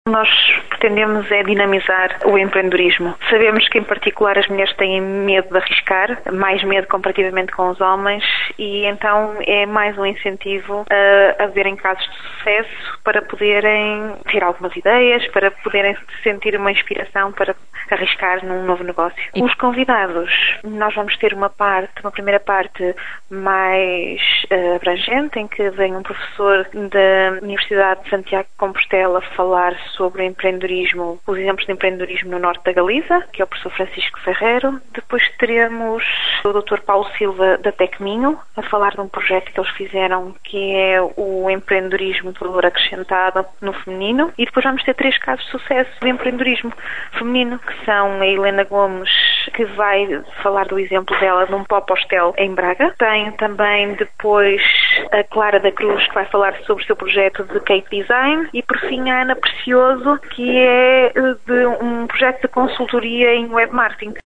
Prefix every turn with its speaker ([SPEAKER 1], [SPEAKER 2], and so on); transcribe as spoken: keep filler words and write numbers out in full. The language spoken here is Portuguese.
[SPEAKER 1] Nós pretendemos é dinamizar o empreendedorismo. Sabemos que, em particular, as mulheres têm medo de arriscar, mais medo comparativamente com os homens, e então é mais um incentivo a, a verem casos de sucesso para poderem ter algumas ideias, para poderem sentir uma inspiração para arriscar num novo negócio. Os convidados, nós vamos ter uma parte, uma primeira parte mais uh, abrangente, em que vem um professor da Universidade de Santiago de Compostela falar sobre empreendedorismo, os exemplos de empreendedorismo no norte da Galiza, que é o professor Francisco Ferreiro. Depois teremos o doutor Paulo Silva da Tecminho, a falar de um projeto que eles fizeram, que é o empreendedorismo de valor acrescentado no feminino. E depois vamos ter três casos de sucesso de empreendedorismo feminino, que são a Helena Gomes, que vai falar do exemplo dela num pop hostel em Braga. Tem também depois a Clara da Cruz, que vai falar sobre o seu projeto de cake design. E por fim a Ana Precioso, que é de um projeto de consultoria em web marketing.